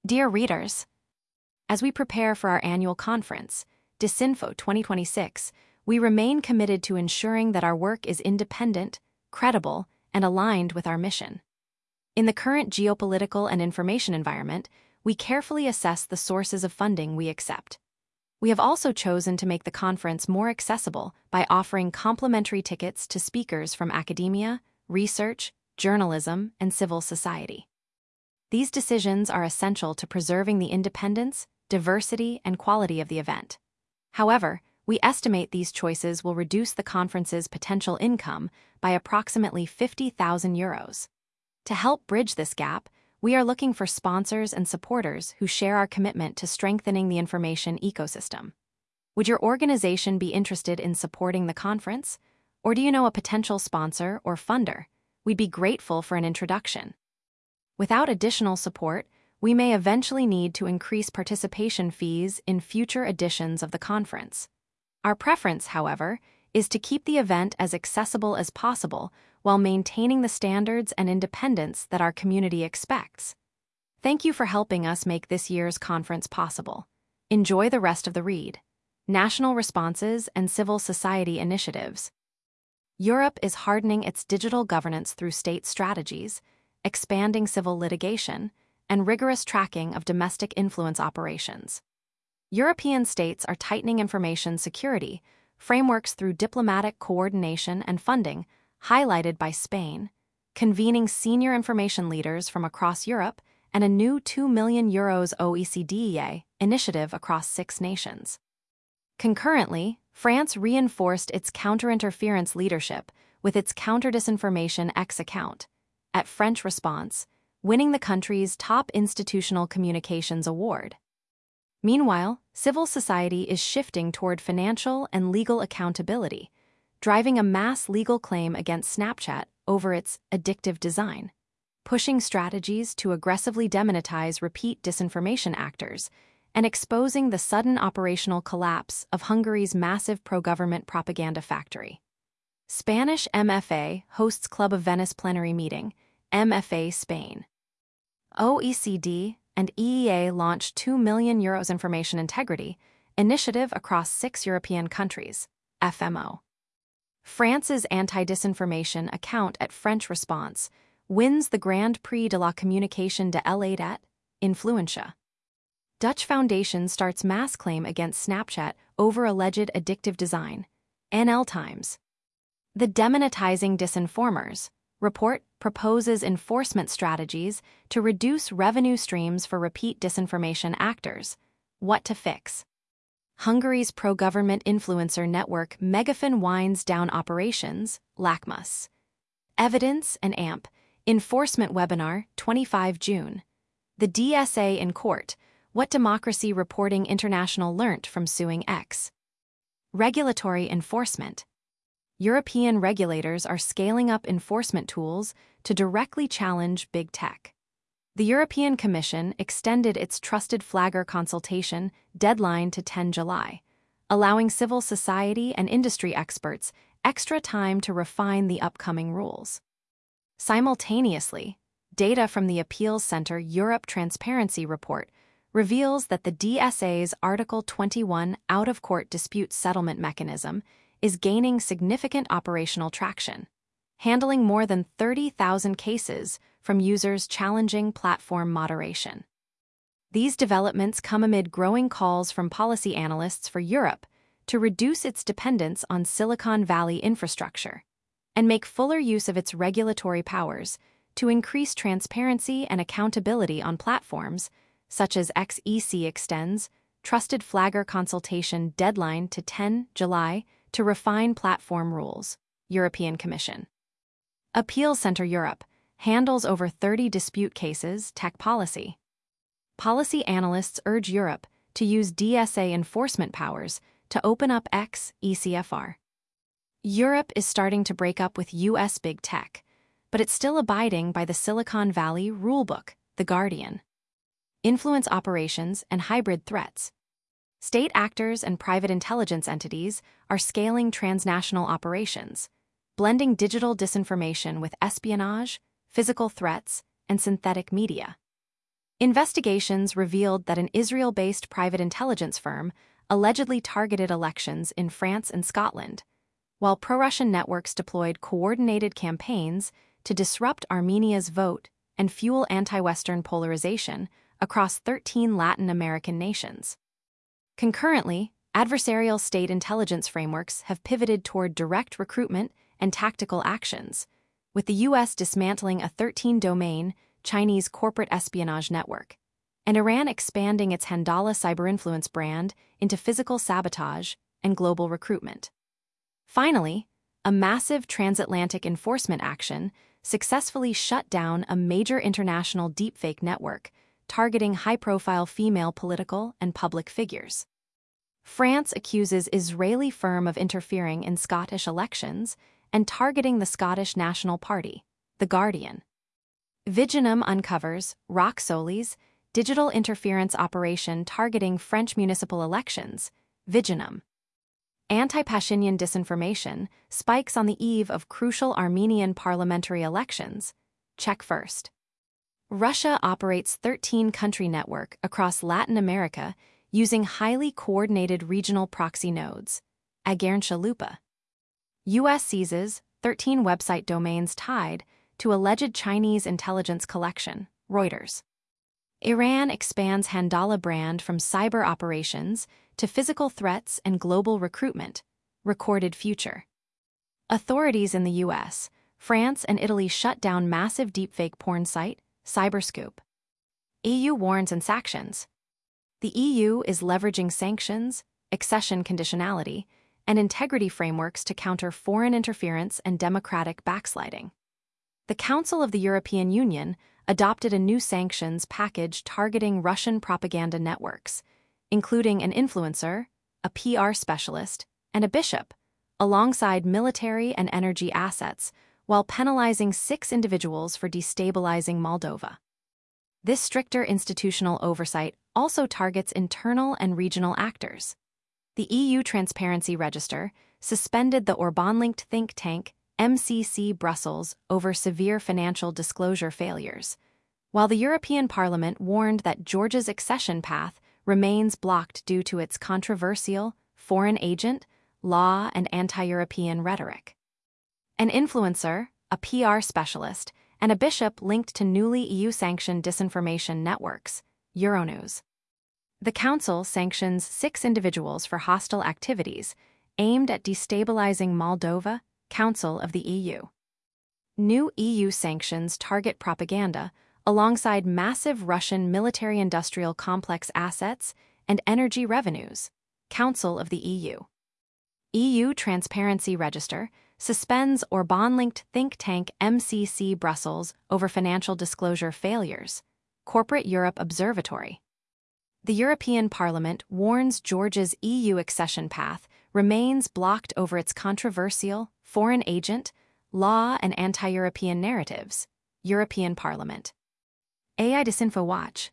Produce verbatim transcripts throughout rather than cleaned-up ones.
Dear readers, as we prepare for our annual conference, Disinfo twenty twenty-six, we remain committed to ensuring that our work is independent, credible, and aligned with our mission. In the current geopolitical and information environment, we carefully assess the sources of funding we accept. We have also chosen to make the conference more accessible by offering complimentary tickets to speakers from academia, research, journalism, and civil society. These decisions are essential to preserving the independence, diversity, and quality of the event. However, we estimate these choices will reduce the conference's potential income by approximately fifty thousand euros. To help bridge this gap, we are looking for sponsors and supporters who share our commitment to strengthening the information ecosystem. Would your organization be interested in supporting the conference? Or do you know a potential sponsor or funder? We'd be grateful for an introduction. Without additional support, we may eventually need to increase participation fees in future editions of the conference. Our preference, however, is to keep the event as accessible as possible while maintaining the standards and independence that our community expects. Thank you for helping us make this year's conference possible. Enjoy the rest of the read. National responses and civil society initiatives. Europe is hardening its digital governance through state strategies, expanding civil litigation, and rigorous tracking of domestic influence operations. European states are tightening information security frameworks through diplomatic coordination and funding, highlighted by Spain, convening senior information leaders from across Europe and a new two million euros O E C D E A initiative across six nations. Concurrently, France reinforced its counterinterference leadership with its Counter-Disinformation X account, at French Response, winning the country's top institutional communications award. Meanwhile, civil society is shifting toward financial and legal accountability, driving a mass legal claim against Snapchat over its addictive design, pushing strategies to aggressively demonetize repeat disinformation actors, and exposing the sudden operational collapse of Hungary's massive pro-government propaganda factory. Spanish M F A hosts Club of Venice plenary meeting, M F A Spain. O E C D and E E A launched two million euros Information Integrity initiative across six European countries, F M O. France's anti-disinformation account at French Response wins the Grand Prix de la Communication de l'État at Influentia. Dutch Foundation starts mass claim against Snapchat over alleged addictive design, N L Times. The Demonetizing Disinformers report proposes enforcement strategies to reduce revenue streams for repeat disinformation actors. What to fix? Hungary's pro-government influencer network Megafon winds down operations, Lakmus. Evidence and A M P, enforcement webinar, twenty-fifth of June. The D S A in court, what Democracy Reporting International learnt from suing X. Regulatory enforcement. European regulators are scaling up enforcement tools to directly challenge big tech. The European Commission extended its Trusted Flagger consultation deadline to the tenth of July, allowing civil society and industry experts extra time to refine the upcoming rules. Simultaneously, data from the Appeals Center Europe Transparency Report reveals that the D S A's Article twenty-one out-of-court dispute settlement mechanism is gaining significant operational traction, handling more than thirty thousand cases from users challenging platform moderation. These developments come amid growing calls from policy analysts for Europe to reduce its dependence on Silicon Valley infrastructure and make fuller use of its regulatory powers to increase transparency and accountability on platforms such as X E C extends Trusted Flagger consultation deadline to the tenth of July to refine platform rules, European Commission. Appeals Center Europe handles over thirty dispute cases, tech policy. Policy analysts urge Europe to use D S A enforcement powers to open up X E C F R. Europe is starting to break up with U S big tech, but it's still abiding by the Silicon Valley rulebook, The Guardian. Influence operations and hybrid threats. State actors and private intelligence entities are scaling transnational operations, blending digital disinformation with espionage, physical threats, and synthetic media. Investigations revealed that an Israel-based private intelligence firm allegedly targeted elections in France and Scotland, while pro-Russian networks deployed coordinated campaigns to disrupt Armenia's vote and fuel anti-Western polarization across thirteen Latin American nations. Concurrently, adversarial state intelligence frameworks have pivoted toward direct recruitment and tactical actions, with the U S dismantling a thirteen-domain Chinese corporate espionage network, and Iran expanding its Handala cyberinfluence brand into physical sabotage and global recruitment. Finally, a massive transatlantic enforcement action successfully shut down a major international deepfake network targeting high-profile female political and public figures. France accuses Israeli firm of interfering in Scottish elections and targeting the Scottish National Party, The Guardian. Viginum uncovers Rock Soli's digital interference operation targeting French municipal elections, Viginum. Anti-Pashinyan disinformation spikes on the eve of crucial Armenian parliamentary elections, Check First. Russia operates thirteen-country network across Latin America using highly coordinated regional proxy nodes, Agerncha Lupa. U S seizes thirteen website domains tied to alleged Chinese intelligence collection, Reuters. Iran expands Handala brand from cyber operations to physical threats and global recruitment, Recorded Future. Authorities in the U S, France, and Italy shut down massive deepfake porn site, Cyberscoop. E U warns and sanctions. The E U is leveraging sanctions, accession conditionality, and integrity frameworks to counter foreign interference and democratic backsliding. The Council of the European Union adopted a new sanctions package targeting Russian propaganda networks, including an influencer, a P R specialist, and a bishop, alongside military and energy assets, while penalizing six individuals for destabilizing Moldova. This stricter institutional oversight also targets internal and regional actors. The E U Transparency Register suspended the Orban-linked think tank M C C Brussels over severe financial disclosure failures, while the European Parliament warned that Georgia's accession path remains blocked due to its controversial foreign agent, law, and anti-European rhetoric. An influencer, a P R specialist, and a bishop linked to newly E U-sanctioned disinformation networks, Euronews. The Council sanctions six individuals for hostile activities aimed at destabilizing Moldova, Council of the E U. New E U sanctions target propaganda alongside massive Russian military-industrial complex assets and energy revenues, Council of the E U. E U Transparency Register suspends Orban-linked think tank M C C Brussels over financial disclosure failures, Corporate Europe Observatory. The European Parliament warns Georgia's E U accession path remains blocked over its controversial foreign agent, law, and anti-European narratives, European Parliament. A I Disinfo Watch.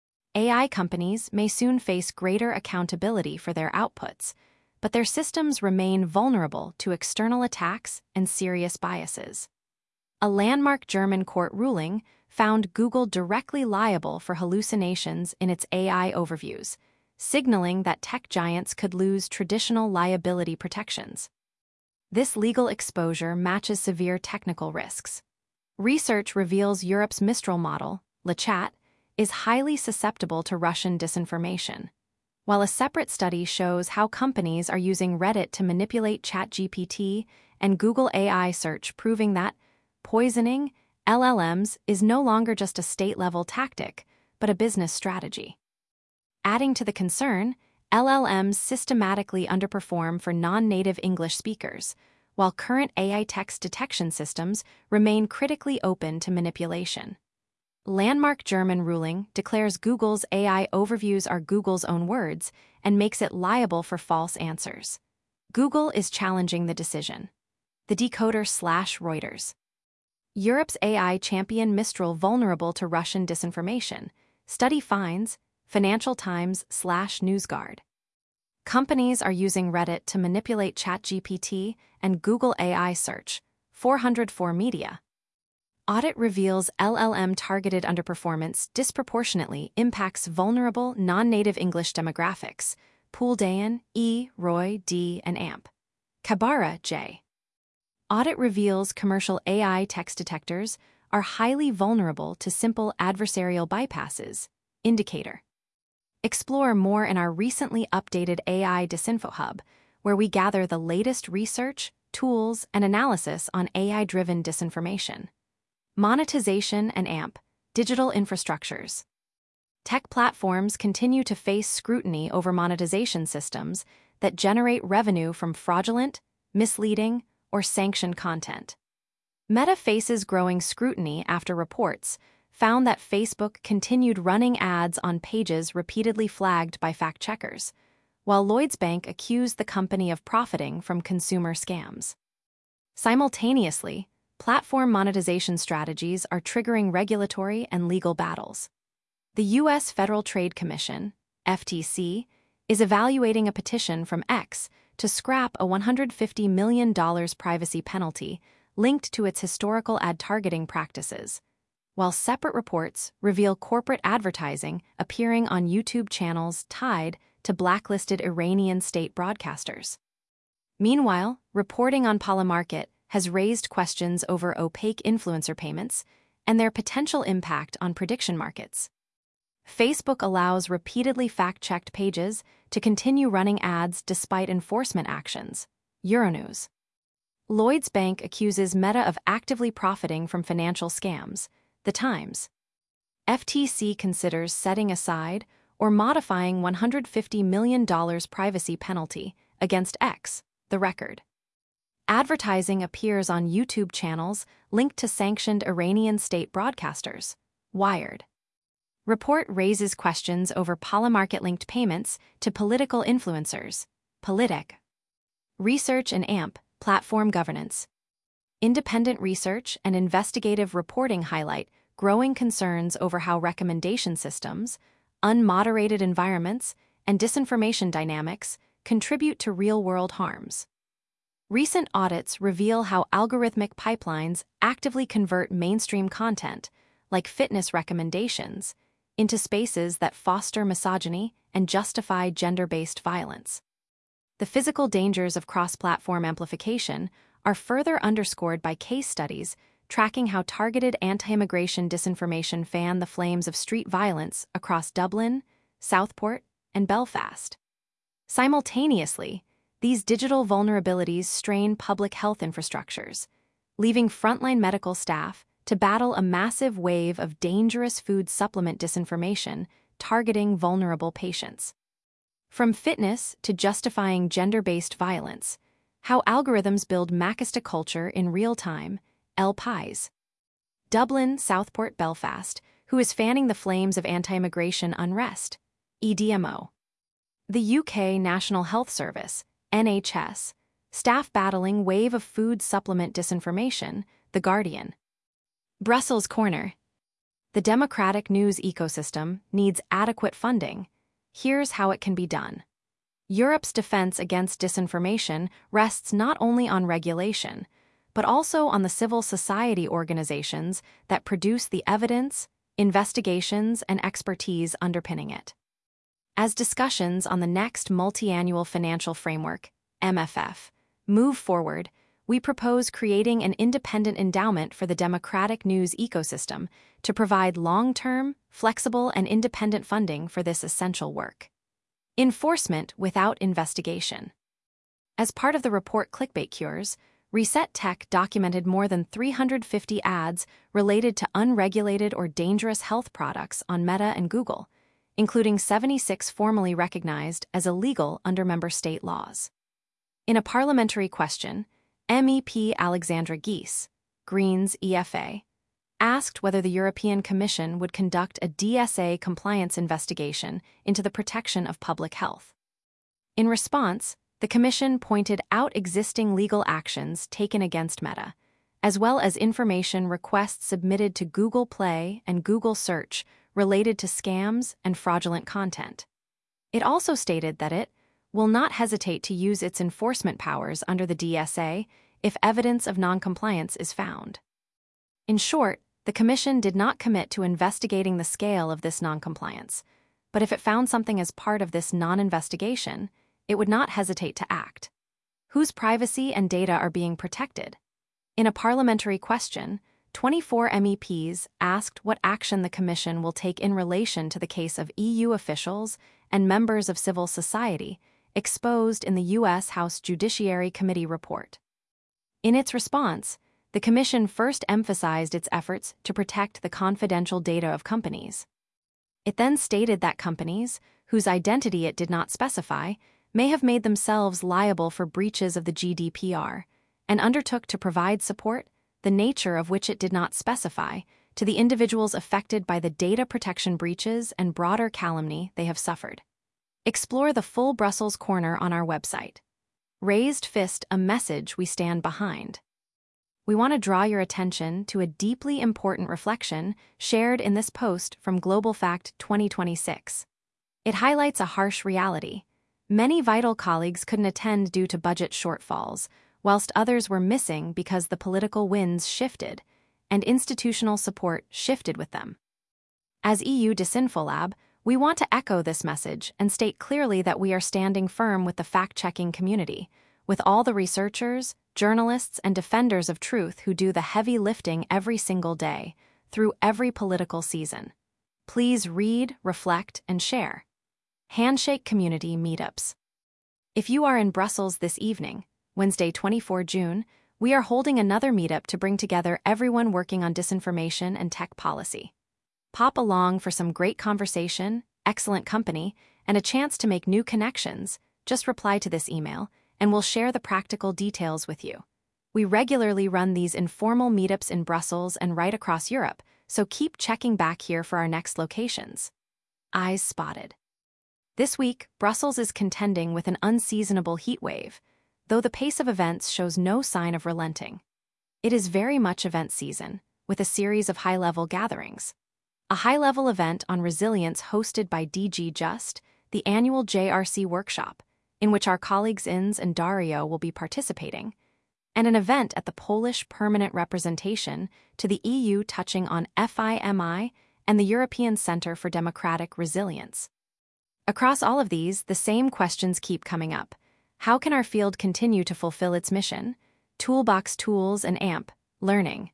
A I companies may soon face greater accountability for their outputs, but their systems remain vulnerable to external attacks and serious biases. A landmark German court ruling found Google directly liable for hallucinations in its A I overviews, signaling that tech giants could lose traditional liability protections. This legal exposure matches severe technical risks. Research reveals Europe's Mistral model, LeChat, is highly susceptible to Russian disinformation, while a separate study shows how companies are using Reddit to manipulate ChatGPT and Google A I search, proving that poisoning L L Ms is no longer just a state-level tactic, but a business strategy. Adding to the concern, L L Ms systematically underperform for non-native English speakers, while current A I text detection systems remain critically open to manipulation. Landmark German ruling declares Google's A I overviews are Google's own words and makes it liable for false answers. Google is challenging the decision. The Decoder slash Reuters. Europe's A I champion Mistral vulnerable to Russian disinformation. Study finds Financial Times slash NewsGuard. Companies are using Reddit to manipulate ChatGPT and Google A I search, four oh four Media. Audit reveals L L M-targeted underperformance disproportionately impacts vulnerable non-native English demographics. Pooldayan, E. Roy, D. and A M P. Kabara, J. Audit reveals commercial A I text detectors are highly vulnerable to simple adversarial bypasses. Indicator. Explore more in our recently updated A I Disinfo Hub, where we gather the latest research, tools, and analysis on A I-driven disinformation. Monetization and A M P, digital infrastructures. Tech platforms continue to face scrutiny over monetization systems that generate revenue from fraudulent, misleading, or sanctioned content. Meta faces growing scrutiny after reports found that Facebook continued running ads on pages repeatedly flagged by fact-checkers, while Lloyds Bank accused the company of profiting from consumer scams. Simultaneously, platform monetization strategies are triggering regulatory and legal battles. The U S Federal Trade Commission, F T C, is evaluating a petition from X to scrap a one hundred fifty million dollars privacy penalty linked to its historical ad targeting practices, while separate reports reveal corporate advertising appearing on YouTube channels tied to blacklisted Iranian state broadcasters. Meanwhile, reporting on Polymarket has raised questions over opaque influencer payments and their potential impact on prediction markets. Facebook allows repeatedly fact-checked pages to continue running ads despite enforcement actions. Euronews. Lloyds Bank accuses Meta of actively profiting from financial scams. The Times. F T C considers setting aside or modifying one hundred fifty million dollars privacy penalty against X. The Record. Advertising appears on YouTube channels linked to sanctioned Iranian state broadcasters. Wired. Report raises questions over Polymarket-linked payments to political influencers. Politic. Research and A M P, platform governance. Independent research and investigative reporting highlight growing concerns over how recommendation systems, unmoderated environments, and disinformation dynamics contribute to real-world harms. Recent audits reveal how algorithmic pipelines actively convert mainstream content, like fitness recommendations, into spaces that foster misogyny and justify gender-based violence. The physical dangers of cross-platform amplification are further underscored by case studies tracking how targeted anti-immigration disinformation fan the flames of street violence across Dublin, Southport, and Belfast. Simultaneously, these digital vulnerabilities strain public health infrastructures, leaving frontline medical staff to battle a massive wave of dangerous food supplement disinformation targeting vulnerable patients. From fitness to justifying gender-based violence, how algorithms build Makista culture in real time. L. Pies. Dublin, Southport, Belfast, who is fanning the flames of anti-immigration unrest. E D M O. The U K National Health Service, N H S, staff battling wave of food supplement disinformation. The Guardian. Brussels Corner. The democratic news ecosystem needs adequate funding. Here's how it can be done. Europe's defense against disinformation rests not only on regulation, but also on the civil society organizations that produce the evidence, investigations, and expertise underpinning it. As discussions on the next multi-annual financial framework, M F F, move forward, we propose creating an independent endowment for the democratic news ecosystem to provide long-term, flexible, and independent funding for this essential work. Enforcement without investigation. As part of the report Clickbait Cures, Reset Tech documented more than three hundred fifty ads related to unregulated or dangerous health products on Meta and Google, including seventy-six formally recognized as illegal under member state laws. In a parliamentary question, M E P Alexandra Geese, Greens E F A, asked whether the European Commission would conduct a D S A compliance investigation into the protection of public health. In response, the Commission pointed out existing legal actions taken against Meta, as well as information requests submitted to Google Play and Google Search related to scams and fraudulent content. It also stated that it will not hesitate to use its enforcement powers under the D S A if evidence of noncompliance is found. In short, the Commission did not commit to investigating the scale of this noncompliance, but if it found something as part of this non-investigation, it would not hesitate to act. Whose privacy and data are being protected? In a parliamentary question, twenty-four M E Ps asked what action the Commission will take in relation to the case of E U officials and members of civil society exposed in the U S House Judiciary Committee report. In its response, the Commission first emphasized its efforts to protect the confidential data of companies. It then stated that companies, whose identity it did not specify, may have made themselves liable for breaches of the G D P R, and undertook to provide support, the nature of which it did not specify, to the individuals affected by the data protection breaches and broader calumny they have suffered. Explore the full Brussels Corner on our website. Raised fist, a message we stand behind. We want to draw your attention to a deeply important reflection shared in this post from Global Fact twenty twenty-six. It highlights a harsh reality. Many vital colleagues couldn't attend due to budget shortfalls, whilst others were missing because the political winds shifted, and institutional support shifted with them. As E U Disinfolab, we want to echo this message and state clearly that we are standing firm with the fact-checking community, with all the researchers, journalists, and defenders of truth who do the heavy lifting every single day, through every political season. Please read, reflect, and share. Handshake Community Meetups. If you are in Brussels this evening, Wednesday, the twenty-fourth of June, we are holding another meetup to bring together everyone working on disinformation and tech policy. Pop along for some great conversation, excellent company, and a chance to make new connections. Just reply to this email, and we'll share the practical details with you. We regularly run these informal meetups in Brussels and right across Europe, so keep checking back here for our next locations. Eyes spotted. This week, Brussels is contending with an unseasonable heat wave, though the pace of events shows no sign of relenting. It is very much event season, with a series of high-level gatherings. A high-level event on resilience hosted by D G Just, the annual J R C workshop, in which our colleagues Ins and Dario will be participating, and an event at the Polish Permanent Representation to the E U touching on F I M I and the European Centre for Democratic Resilience. Across all of these, the same questions keep coming up. How can our field continue to fulfill its mission? Toolbox Tools and A M P, Learning.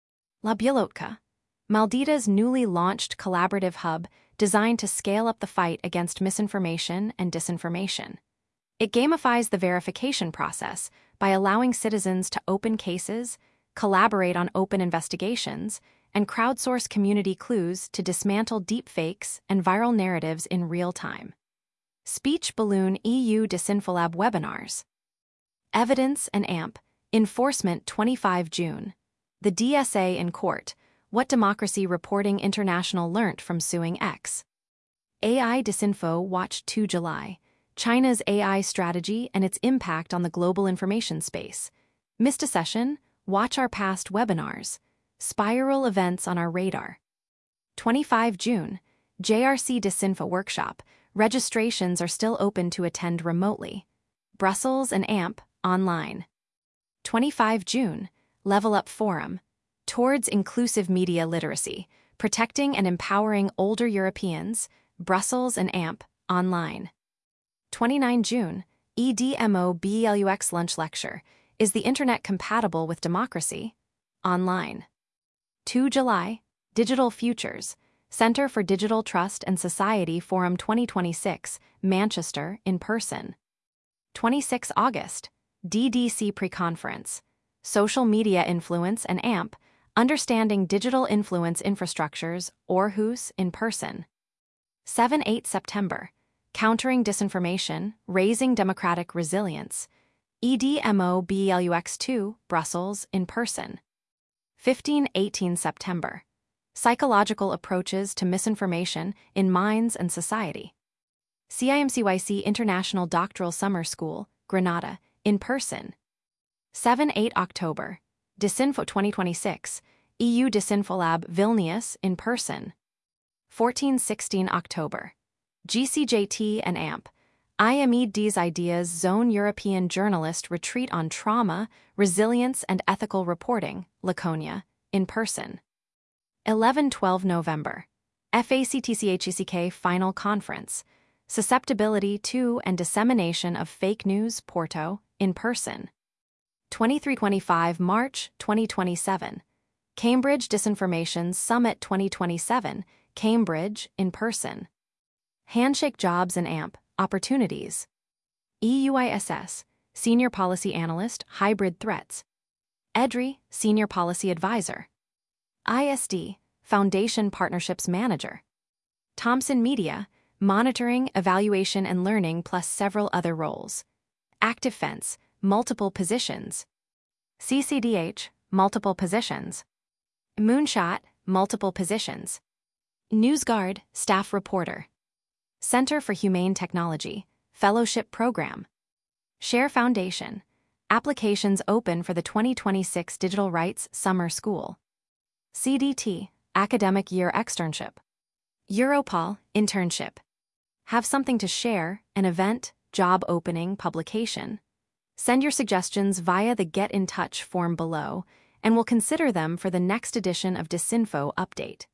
La Bielotka, Maldita's newly launched collaborative hub designed to scale up the fight against misinformation and disinformation. It gamifies the verification process by allowing citizens to open cases, collaborate on open investigations, and crowdsource community clues to dismantle deepfakes and viral narratives in real time. Speech Balloon E U Disinfolab webinars. Evidence and A M P, Enforcement twenty-fifth of June. The D S A in court, what Democracy Reporting International learnt from suing X. A I Disinfo Watch the second of July. China's A I strategy and its impact on the global information space. Missed a session? Watch our past webinars. Spiral events on our radar. twenty-fifth of June, J R C Disinfo Workshop. Registrations are still open to attend remotely. Brussels and A M P, online. twenty-fifth of June, Level Up Forum. Towards Inclusive Media Literacy, Protecting and Empowering Older Europeans, Brussels and A M P, online. twenty-ninth of June, E D M O BELUX Lunch Lecture, Is the Internet Compatible with Democracy? Online. the second of July, Digital Futures, Centre for Digital Trust and Society Forum twenty twenty-six, Manchester, in person. twenty-sixth of August, D D C Pre-Conference, Social Media Influence and A M P, Understanding Digital Influence Infrastructures, Aarhus, in person. seventh to eighth of September, Countering Disinformation, Raising Democratic Resilience, E D M O BELUX two, Brussels, in person. fifteenth to eighteenth of September, Psychological Approaches to Misinformation in Minds and Society. C I M C Y C International Doctoral Summer School, Granada, in person. seventh to eighth of October, Disinfo twenty twenty-six, E U Disinfolab Vilnius, in person. fourteenth to sixteenth of October, G C J T and A M P, I M E D's Ideas Zone European Journalist Retreat on Trauma, Resilience and Ethical Reporting, Laconia, in person. eleven twelve November, FACTCHECK Final Conference, Susceptibility to and Dissemination of Fake News, Porto, in person. twenty-three twenty-five March twenty twenty-seven, Cambridge Disinformation Summit twenty twenty-seven, Cambridge, in person. Handshake Jobs and A M P, Opportunities. E U I S S, Senior Policy Analyst, Hybrid Threats. E D R I, Senior Policy Advisor. I S D, Foundation Partnerships Manager. Thomson Media, Monitoring, Evaluation and Learning plus several other roles. Active Fence, multiple positions. C C D H, multiple positions. Moonshot, multiple positions. NewsGuard, staff reporter. Center for Humane Technology, fellowship program. Share Foundation, applications open for the twenty twenty-six Digital Rights Summer School. C D T, academic year externship. Europol, internship. Have something to share, an event, job opening, publication. Send your suggestions via the Get in Touch form below, and we'll consider them for the next edition of Disinfo Update.